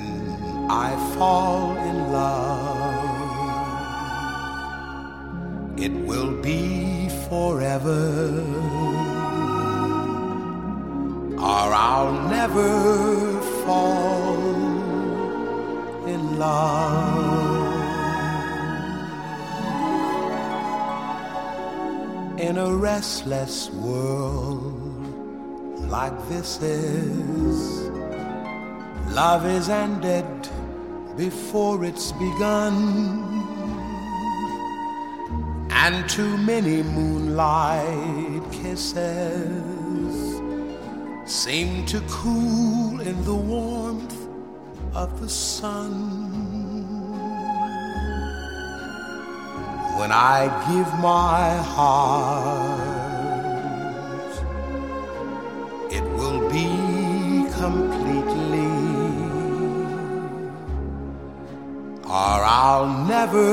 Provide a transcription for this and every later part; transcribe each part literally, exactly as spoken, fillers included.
when I fall in love, it will be forever, or I'll never fall in love. In a restless world like this is, love is ended before it's begun, and too many moonlight kisses seem to cool in the warmth of the sun. When I give my heart, it will be completely, or I'll never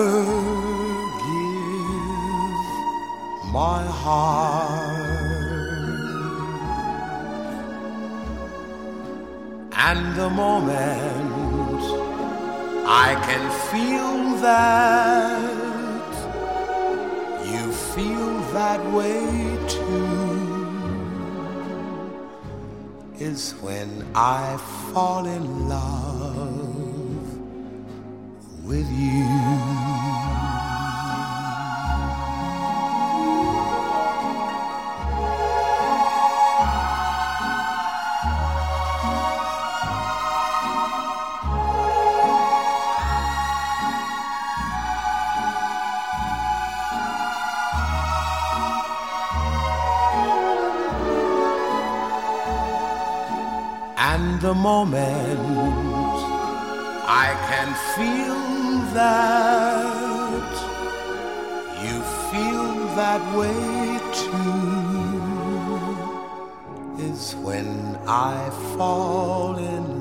give my heart. And the moment I can feel that you feel that way too is when I fall in love with you. And the moment I can feel that you feel that way too is when I fall in